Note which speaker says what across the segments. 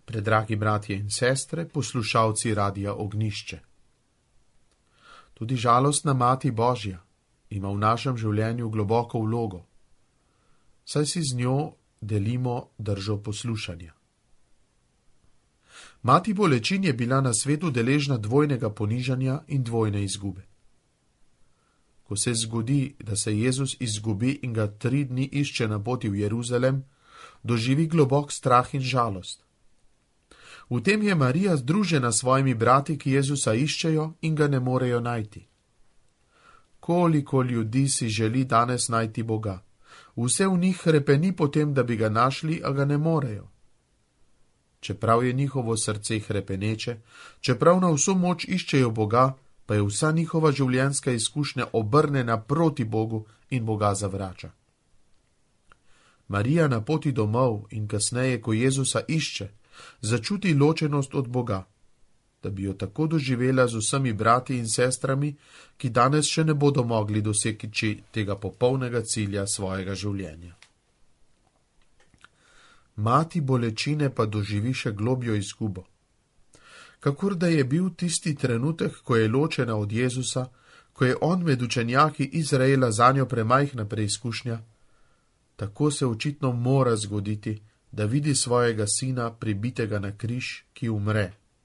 Speaker 1: Predragi bratje in sestre, poslušalci Radia Ognjišče. Tudi žalostna Mati Božja ima v našem življenju globoko vlogo, saj si z njo delimo držo poslušanja. Mati bolečin je bila na svetu deležna dvojnega ponižanja in dvojne izgube. Ko se zgodi, da se Jezus izgubi in ga 3 dni išče na poti v Jeruzalem, doživi globok strah in žalost. V tem je Marija združena s svojimi brati, ki Jezusa iščejo in ga ne morejo najti. Koliko ljudi si želi danes najti Boga? Vse v njih hrepeni potem, da bi ga našli, a ga ne morejo. Čeprav je njihovo srce hrepeneče, čeprav na vso moč iščejo Boga, pa je vsa njihova življenjska izkušnja obrnjena proti Bogu in Boga zavrača. Marija na poti domov in kasneje, ko Jezusa išče, začuti ločenost od Boga, da bi jo tako doživela z vsemi brati in sestrami, ki danes še ne bodo mogli doseči tega popolnega cilja svojega življenja. Mati bolečine pa doživi še globjo izgubo. Kakor da je bil tisti trenutek, ko je ločena od Jezusa, ko je on med učenjaki Izraela zanjo premajhna preizkušnja, tako se očitno mora zgoditi, da vidi svojega sina pribitega na križ, ki umre.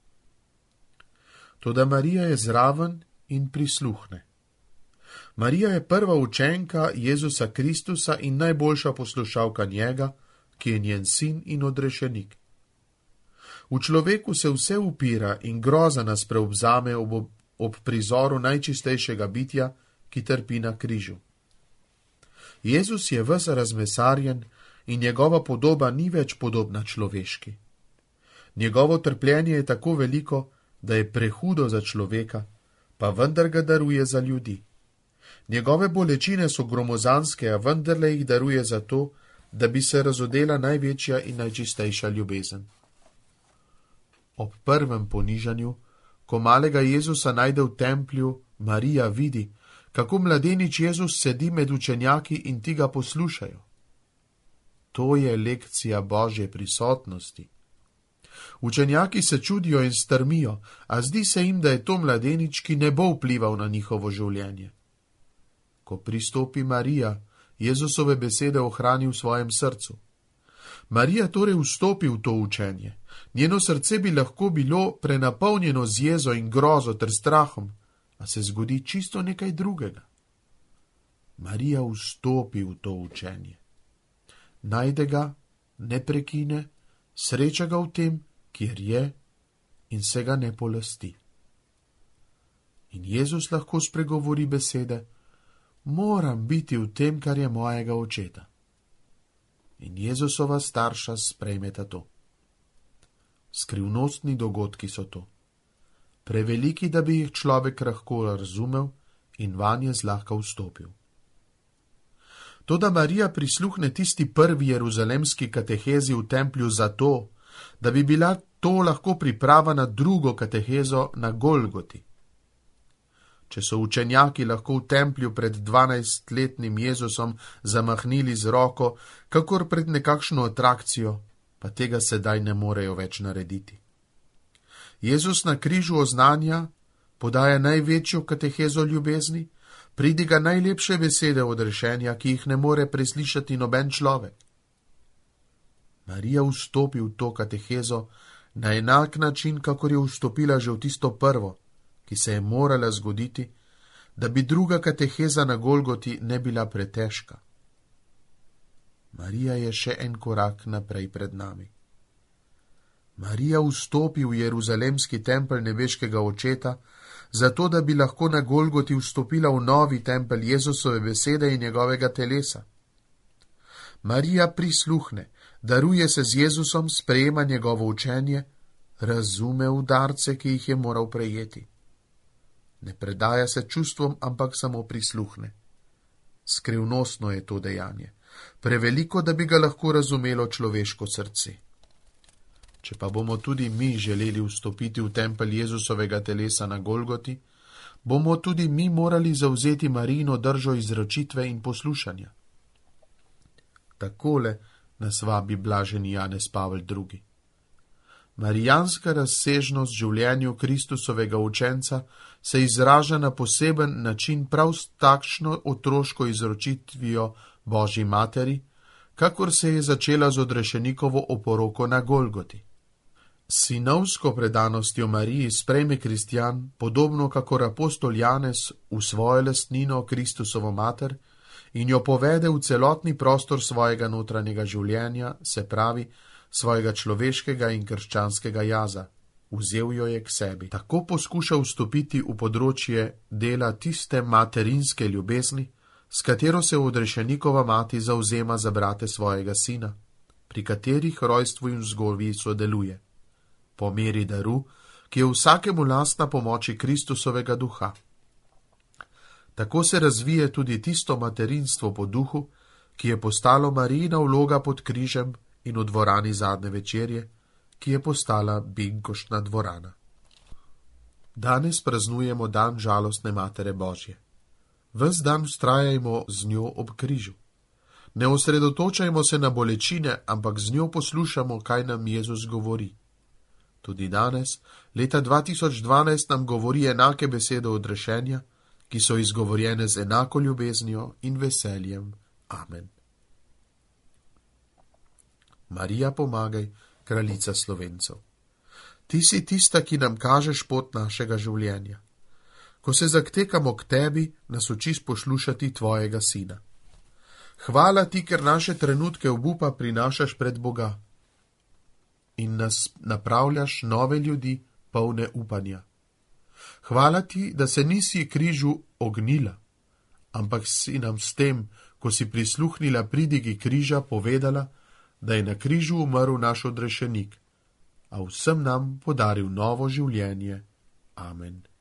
Speaker 1: Toda Marija je zraven in prisluhne. Marija je prva učenka Jezusa Kristusa in najboljša poslušalka njega, ki je njen sin in odrešenik. V človeku se vse upira in groza nas preobzame ob prizoru najčistejšega bitja, ki trpi na križu. Jezus je ves razmesarjen in njegova podoba ni več podobna človeški. Njegovo trpljenje je tako veliko, da je prehudo za človeka, pa vendar ga daruje za ljudi. Njegove bolečine so gromozanske, a vendarle jih daruje zato, da bi se razodela največja in najčistejša ljubezen. Ob prvem ponižanju, ko malega Jezusa najde v templju, Marija vidi, kako mladenič Jezus sedi med učenjaki in ti ga poslušajo. To je lekcija Božje prisotnosti. Učenjaki se čudijo in strmijo, a zdi se jim, da je to mladenič, ki ne bo vplival na njihovo življenje. Ko pristopi Marija, Jezusove besede ohrani v svojem srcu. Marija torej vstopi v to učenje. Njeno srce bi lahko bilo prenapolnjeno z jezo in grozo ter strahom, a se zgodi čisto nekaj drugega. Marija vstopi v to učenje. Najde ga, ne prekine, sreča ga v tem, kjer je, in se ga ne polasti. In Jezus lahko spregovori besede: moram biti v tem, kar je mojega očeta. In Jezusova starša sprejmeta to. Skrivnostni dogodki so to. Preveliki, da bi jih človek lahko razumel in vanje zlahka vstopil. Toda Marija prisluhne tisti prvi jeruzalemski katehezi v templju zato, da bi bila to lahko priprava na drugo katehezo na Golgoti. Če so učenjaki lahko v templju pred 12-letnim Jezusom zamahnili z roko, kakor pred nekakšno atrakcijo, pa tega sedaj ne morejo več narediti. Jezus na križu oznanja, podaja največjo katehezo ljubezni, pridiga najlepše besede odrešenja, ki jih ne more preslišati noben človek. Marija vstopi v to katehezo na enak način, kakor je vstopila že v tisto prvo, ki se je morala zgoditi, da bi druga kateheza na Golgoti ne bila pretežka. Marija je še en korak naprej pred nami. Marija vstopi v jeruzalemski tempelj nebeškega očeta, zato da bi lahko na Golgoti vstopila v novi tempelj Jezusove besede in njegovega telesa. Marija prisluhne, daruje se z Jezusom, sprejema njegovo učenje, razume udarce, ki jih je moral prejeti. Ne predaja se čustvom, ampak samo prisluhne. Skrivnostno je to dejanje, preveliko, da bi ga lahko razumelo človeško srce. Če pa bomo tudi mi želeli vstopiti v tempelj Jezusovega telesa na Golgoti, bomo tudi mi morali zavzeti Marijino držo izročitve in poslušanja. Takole nas vabi blaženi Janez Pavel II. Marijanska razsežnost življenju Kristusovega učenca se izraža na poseben način prav s takšno otroško izročitvijo Božji materi, kakor se je začela z odrešenikovo oporoko na Golgoti. S sinovsko predanostjo Mariji sprejme kristjan, podobno kakor apostol Janez, v svojo lastnino Kristusovo mater in jo povede v celotni prostor svojega notranjega življenja, se pravi, svojega človeškega in krščanskega jaza. Vzel jo je k sebi. Tako poskuša vstopiti v področje dela tiste materinske ljubezni, s katero se odrešenikova mati zavzema za brate svojega sina, pri katerih rojstvu in vzgoji sodeluje, po meri daru, ki je vsakemu lastna pomoči Kristusovega duha. Tako se razvije tudi tisto materinstvo po duhu, ki je postalo Marijina vloga pod križem in v dvorani zadnje večerje, ki je postala binkoštna dvorana. Danes praznujemo dan žalostne Matere Božje. Ves dan vztrajajmo z njo ob križu. Ne osredotočajmo se na bolečine, ampak z njo poslušamo, kaj nam Jezus govori. Tudi danes, leta 2012, nam govori enake besede odrešenja, ki so izgovorjene z enako ljubeznijo in veseljem. Amen. Marija, pomagaj, kraljica Slovencev. Ti si tista, ki nam kažeš pot našega življenja. Ko se zaktekamo k tebi, nas učis poslušati tvojega sina. Hvala ti, ker naše trenutke obupa prinašaš pred Boga in nas napravljaš nove ljudi, polne upanja. Hvala ti, da se nisi križu ognila, ampak si nam s tem, ko si prisluhnila pridigi križa, povedala, da je na križu umrl naš odrešenik, a vsem nam podaril novo življenje. Amen.